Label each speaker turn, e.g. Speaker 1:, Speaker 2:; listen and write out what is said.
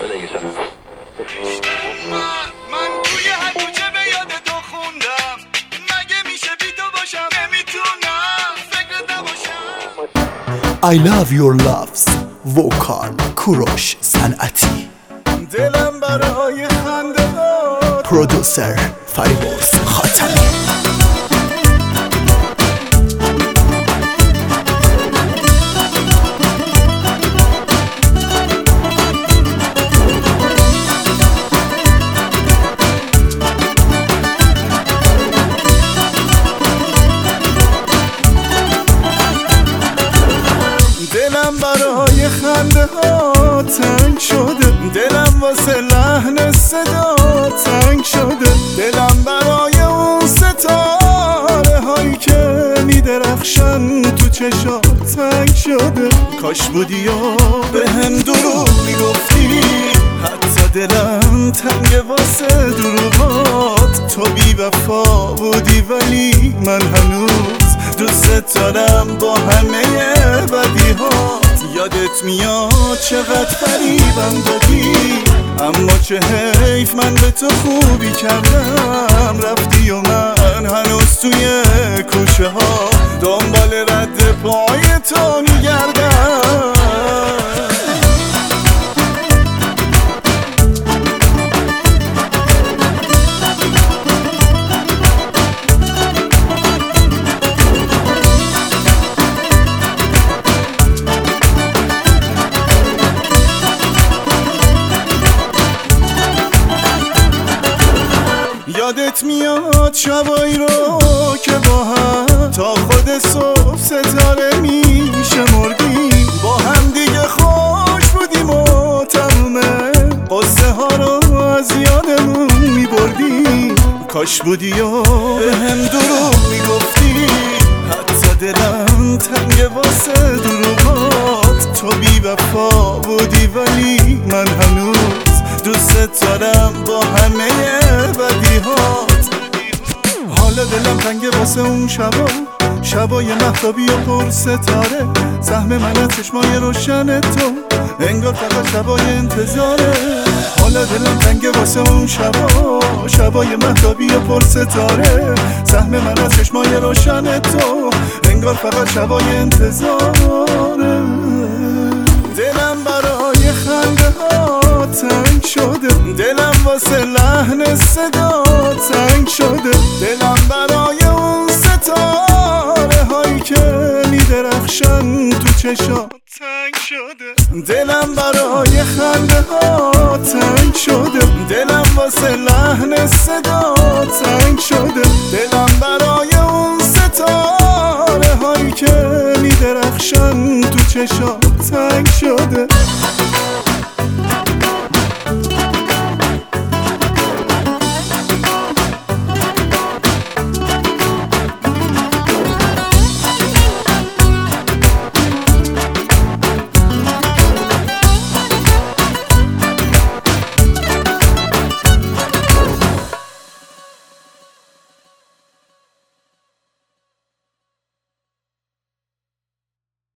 Speaker 1: من توی هر کوچه به یاد تو خوندم، مگه میشه بی تو باشم؟ نمیتونم فکرت نباشم.
Speaker 2: I love your loves وکال کوروش صنعتی،
Speaker 1: دلم برای خنده ها،
Speaker 2: پرودوسر فریبرز خاتمی.
Speaker 1: دلم برای خنده ها تنگ شده، دلم واسه لحن صدا تنگ شده، دلم برای اون ستاره هایی که میدرخشن تو چشات تنگ شده. کاش بودی و به هم دروغ میگفتی، حتی دلم تنگ واسه دروغات. تو بی وفا بودی ولی من هنوز دوست دارم با همه بدیهات. یادت میاد چقدر فریبم دادی، اما چه حیف من به تو خوبی کردم. رفتی و من هنوز توی کوچه ها دنبال رد پای تو میگردم. یادت میاد شبایی رو که با هم تا خود صبح ستاره میشمردیم، با هم دیگه خوش بودیم و تمومه قصه ها رو از یادمون میبردیم. کاش بودی و به هم دروغ میگفتی، حتی دلم تنگ واسه دروغات. تو بی وفا بودی ولی من هنوز دوست دارم با همه بدیهات. حالا دلم تنگ واسه اون شبای مهتابی و پر ستاره، سهم من از چشمای روشن تو انگار فقط شبای انتظاره. حالا دلم تنگ واسه اون شبای مهتابی و پر ستاره، سهم من از چشمای روشن تو انگار فقط شبای انتظاره. دلم برای خنده ها تنگ شده، دلم واسه لحن صدا تنگ شده، دلم برای اون ستاره هایی که میدرخشن تو چشات تنگ شده. دلم برای خنده ها تنگ شده، دلم واسه لحن صدا تنگ شده، دلم برای اون ستاره هایی که میدرخشن تو چشات تنگ شده.